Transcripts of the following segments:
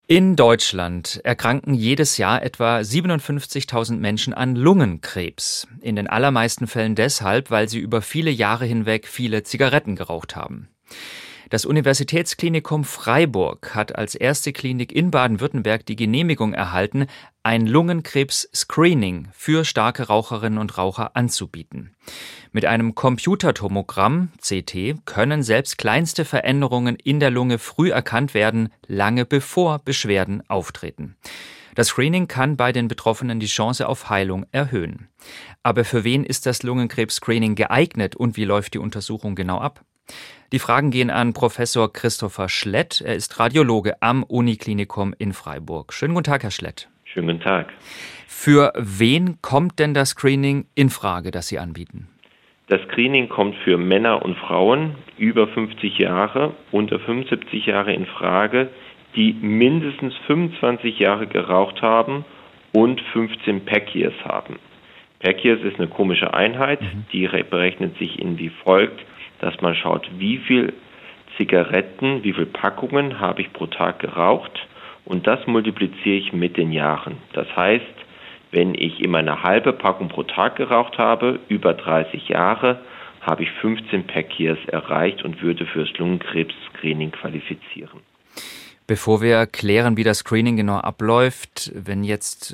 In Deutschland erkranken jedes Jahr etwa 57.000 Menschen an Lungenkrebs. In den allermeisten Fällen deshalb, weil sie über viele Jahre hinweg viele Zigaretten geraucht haben. Das Universitätsklinikum Freiburg hat als erste Klinik in Baden-Württemberg die Genehmigung erhalten, ein Lungenkrebs-Screening für starke Raucherinnen und Raucher anzubieten. Mit einem Computertomogramm, CT, können selbst kleinste Veränderungen in der Lunge früh erkannt werden, lange bevor Beschwerden auftreten. Das Screening kann bei den Betroffenen die Chance auf Heilung erhöhen. Aber für wen ist das Lungenkrebs-Screening geeignet und wie läuft die Untersuchung genau ab? Die Fragen gehen an Professor Christopher Schlett. Er ist Radiologe am Uniklinikum in Freiburg. Schönen guten Tag, Herr Schlett. Schönen guten Tag. Für wen kommt denn das Screening in Frage, das Sie anbieten? Das Screening kommt für Männer und Frauen über 50 Jahre, unter 75 Jahre in Frage, die mindestens 25 Jahre geraucht haben und 15 Pack Years haben. Pack Years ist eine komische Einheit, die berechnet sich in wie folgt, dass man schaut, wie viel Zigaretten, wie viel Packungen habe ich pro Tag geraucht und das multipliziere ich mit den Jahren. Das heißt, wenn ich immer eine halbe Packung pro Tag geraucht habe, über 30 Jahre, habe ich 15 Pack Years erreicht und würde für das Lungenkrebs-Screening qualifizieren. Bevor wir erklären, wie das Screening genau abläuft, wenn jetzt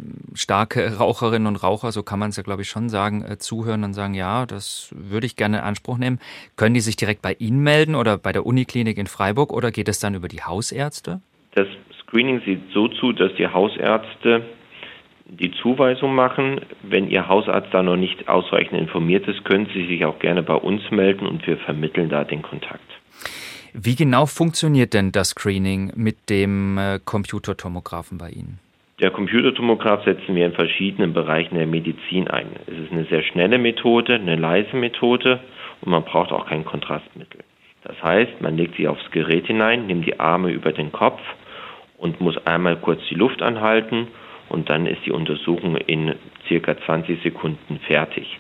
starke Raucherinnen und Raucher, so kann man es ja glaube ich schon sagen, zuhören und sagen, ja, das würde ich gerne in Anspruch nehmen, können die sich direkt bei Ihnen melden oder bei der Uniklinik in Freiburg oder geht es dann über die Hausärzte? Das Screening sieht so zu, dass die Hausärzte die Zuweisung machen. Wenn Ihr Hausarzt da noch nicht ausreichend informiert ist, können Sie sich auch gerne bei uns melden und wir vermitteln da den Kontakt. Wie genau funktioniert denn das Screening mit dem Computertomographen bei Ihnen? Der Computertomograph setzen wir in verschiedenen Bereichen der Medizin ein. Es ist eine sehr schnelle Methode, eine leise Methode und man braucht auch kein Kontrastmittel. Das heißt, man legt sich aufs Gerät hinein, nimmt die Arme über den Kopf und muss einmal kurz die Luft anhalten und dann ist die Untersuchung in circa 20 Sekunden fertig.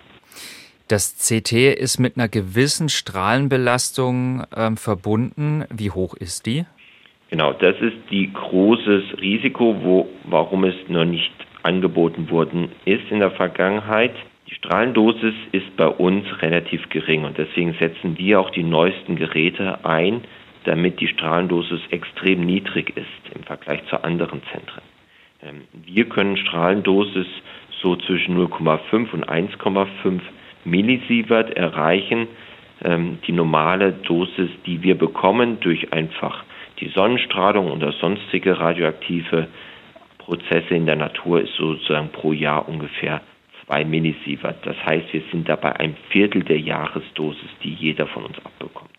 Das CT ist mit einer gewissen Strahlenbelastung verbunden. Wie hoch ist die? Genau, das ist die großes Risiko, warum es noch nicht angeboten worden ist in der Vergangenheit. Die Strahlendosis ist bei uns relativ gering und deswegen setzen wir auch die neuesten Geräte ein, damit die Strahlendosis extrem niedrig ist im Vergleich zu anderen Zentren. Wir können Strahlendosis so zwischen 0,5 und 1,5 Millisievert erreichen. Die normale Dosis, die wir bekommen durch einfach die Sonnenstrahlung oder sonstige radioaktive Prozesse in der Natur, ist sozusagen pro Jahr ungefähr 2 Millisievert. Das heißt, wir sind dabei ein Viertel der Jahresdosis, die jeder von uns abbekommt.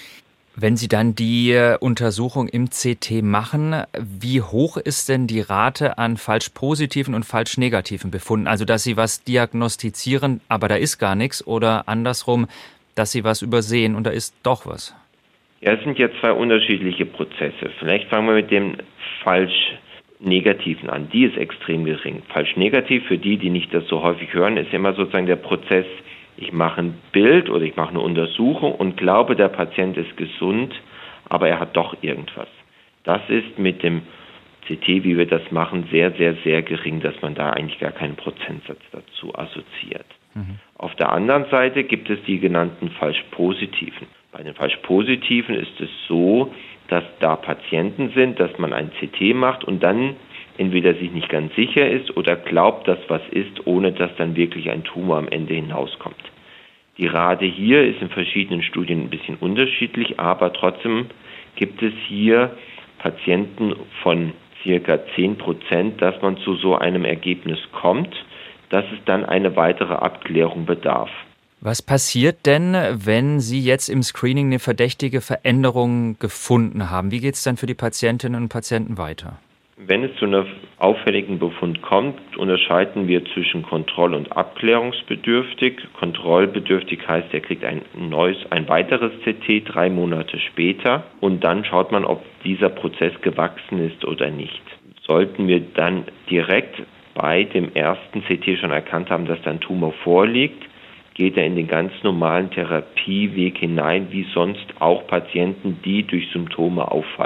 Wenn Sie dann die Untersuchung im CT machen, wie hoch ist denn die Rate an falsch positiven und falsch negativen Befunden? Also, dass Sie was diagnostizieren, aber da ist gar nichts oder andersrum, dass Sie was übersehen und da ist doch was? Ja, es sind ja zwei unterschiedliche Prozesse. Vielleicht fangen wir mit dem falsch negativen an. Die ist extrem gering. Falsch negativ, für die nicht das so häufig hören, ist immer sozusagen der Prozess, ich mache ein Bild oder ich mache eine Untersuchung und glaube, der Patient ist gesund, aber er hat doch irgendwas. Das ist mit dem CT, wie wir das machen, sehr, sehr, sehr gering, dass man da eigentlich gar keinen Prozentsatz dazu assoziiert. Auf der anderen Seite gibt es die genannten Falsch-Positiven. Bei den Falsch-Positiven ist es so, dass da Patienten sind, dass man ein CT macht und dann entweder sich nicht ganz sicher ist oder glaubt, dass was ist, ohne dass dann wirklich ein Tumor am Ende hinauskommt. Die Rate hier ist in verschiedenen Studien ein bisschen unterschiedlich, aber trotzdem gibt es hier Patienten von circa 10%, dass man zu so einem Ergebnis kommt, dass es dann eine weitere Abklärung bedarf. Was passiert denn, wenn Sie jetzt im Screening eine verdächtige Veränderung gefunden haben? Wie geht es dann für die Patientinnen und Patienten weiter? Wenn es zu einem auffälligen Befund kommt, unterscheiden wir zwischen kontroll- und abklärungsbedürftig. Kontrollbedürftig heißt, er kriegt ein weiteres CT 3 Monate später und dann schaut man, ob dieser Prozess gewachsen ist oder nicht. Sollten wir dann direkt bei dem ersten CT schon erkannt haben, dass da ein Tumor vorliegt, geht er in den ganz normalen Therapieweg hinein, wie sonst auch Patienten, die durch Symptome auffallen.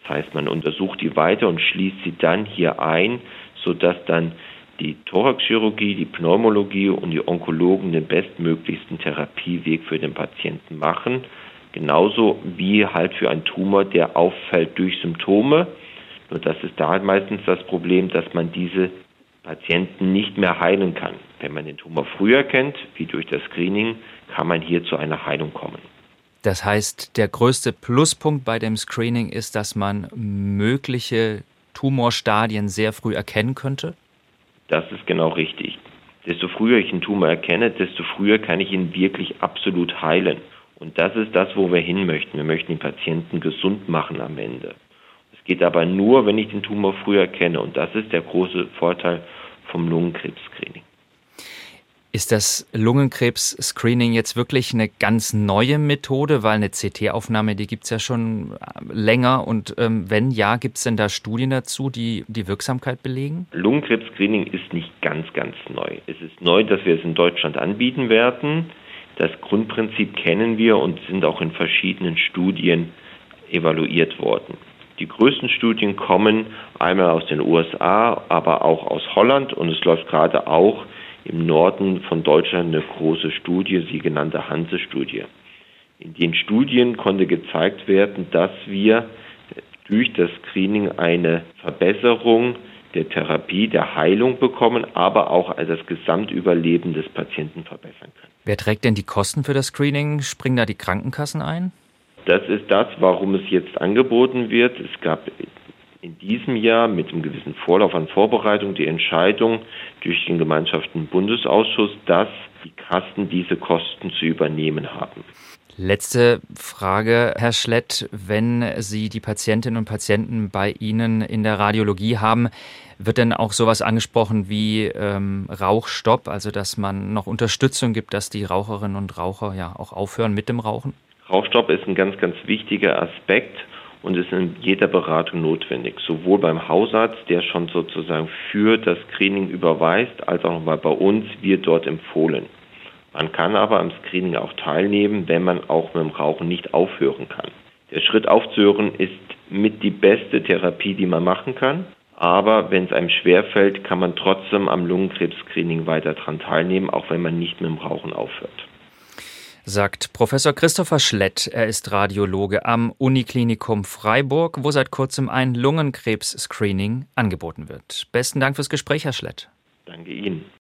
Das heißt, man untersucht die weiter und schließt sie dann hier ein, sodass dann die Thoraxchirurgie, die Pneumologie und die Onkologen den bestmöglichsten Therapieweg für den Patienten machen. Genauso wie halt für einen Tumor, der auffällt durch Symptome. Nur das ist da halt meistens das Problem, dass man diese Patienten nicht mehr heilen kann. Wenn man den Tumor früher kennt, wie durch das Screening, kann man hier zu einer Heilung kommen. Das heißt, der größte Pluspunkt bei dem Screening ist, dass man mögliche Tumorstadien sehr früh erkennen könnte? Das ist genau richtig. Desto früher ich einen Tumor erkenne, desto früher kann ich ihn wirklich absolut heilen. Und das ist das, wo wir hin möchten. Wir möchten den Patienten gesund machen am Ende. Es geht aber nur, wenn ich den Tumor früher erkenne. Und das ist der große Vorteil vom Lungenkrebs-Screening. Ist das Lungenkrebs-Screening jetzt wirklich eine ganz neue Methode? Weil eine CT-Aufnahme, die gibt es ja schon länger. Und wenn ja, gibt es denn da Studien dazu, die die Wirksamkeit belegen? Lungenkrebs-Screening ist nicht ganz neu. Es ist neu, dass wir es in Deutschland anbieten werden. Das Grundprinzip kennen wir und sind auch in verschiedenen Studien evaluiert worden. Die größten Studien kommen einmal aus den USA, aber auch aus Holland. Und es läuft gerade auch im Norden von Deutschland eine große Studie, die genannte Hanse-Studie. In den Studien konnte gezeigt werden, dass wir durch das Screening eine Verbesserung der Therapie, der Heilung bekommen, aber auch das Gesamtüberleben des Patienten verbessern können. Wer trägt denn die Kosten für das Screening? Springen da die Krankenkassen ein? Das ist das, warum es jetzt angeboten wird. Es gab in diesem Jahr mit einem gewissen Vorlauf an Vorbereitung die Entscheidung durch den Gemeinschaften Bundesausschuss, dass die Kassen diese Kosten zu übernehmen haben. Letzte Frage, Herr Schlett. Wenn Sie die Patientinnen und Patienten bei Ihnen in der Radiologie haben, wird denn auch sowas angesprochen wie Rauchstopp, also dass man noch Unterstützung gibt, dass die Raucherinnen und Raucher ja auch aufhören mit dem Rauchen? Rauchstopp ist ein ganz wichtiger Aspekt und ist in jeder Beratung notwendig. Sowohl beim Hausarzt, der schon sozusagen für das Screening überweist, als auch nochmal bei uns wird dort empfohlen. Man kann aber am Screening auch teilnehmen, wenn man auch mit dem Rauchen nicht aufhören kann. Der Schritt aufzuhören ist mit die beste Therapie, die man machen kann. Aber wenn es einem schwerfällt, kann man trotzdem am Lungenkrebs-Screening weiter daran teilnehmen, auch wenn man nicht mit dem Rauchen aufhört. Sagt Professor Christopher Schlett. Er ist Radiologe am Uniklinikum Freiburg, wo seit kurzem ein Lungenkrebs-Screening angeboten wird. Besten Dank fürs Gespräch, Herr Schlett. Danke Ihnen.